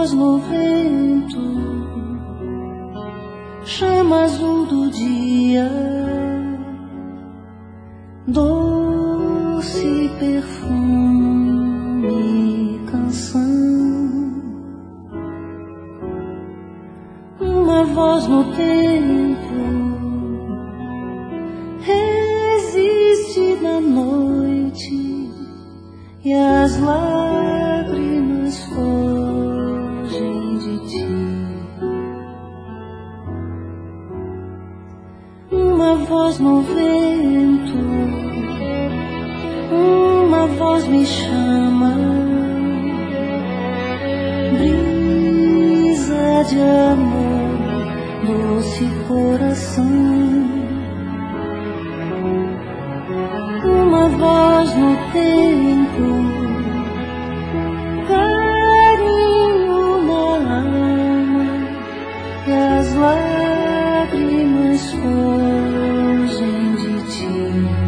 voz no vento, chama azul do dia, doce perfume, canção. Uma voz no tempo resiste na noite e as lágrimas fogem de ti. Uma voz no vento, uma voz me chama, brisa de amor, doce coração. Uma voz no tempo, carinho na alma, e as lágrimas fogem de ti.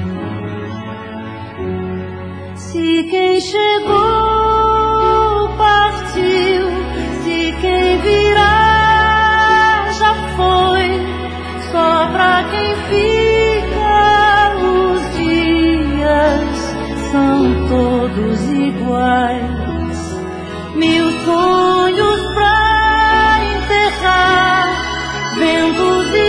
Se quem chegou partiu, se quem virá já foi, só pra quem fica os dias são todos iguais. Mil sonhos pra enterrar, ventos e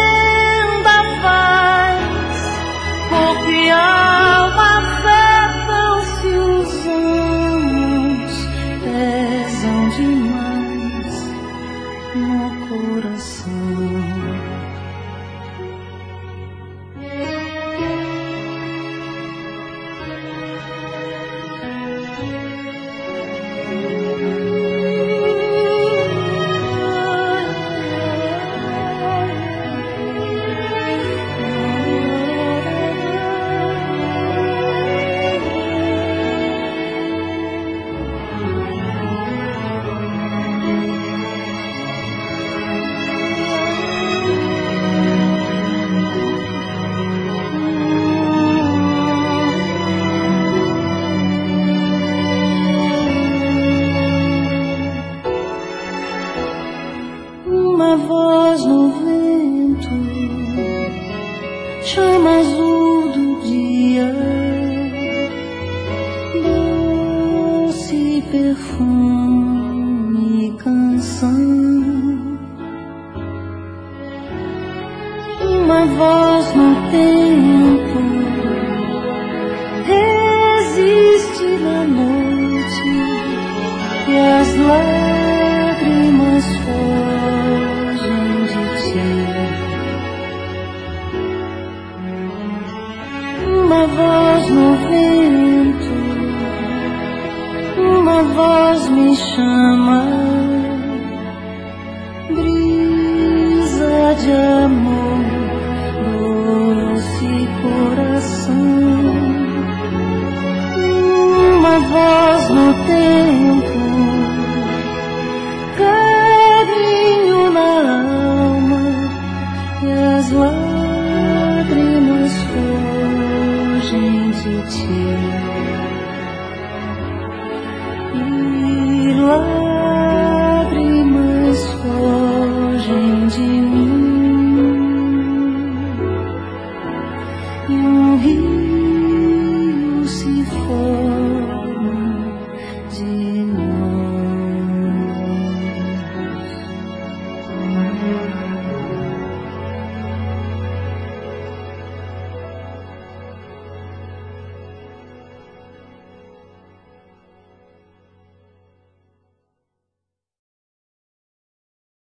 vendavais, corpo e alma afetam-se, os anos pesam demais no coração. Uma voz no vento, chama azul do dia, doce perfume, canção. Uma voz no tempo resiste na noite e as lágrimas fogem de ti. Uma voz no vento, uma voz me chama,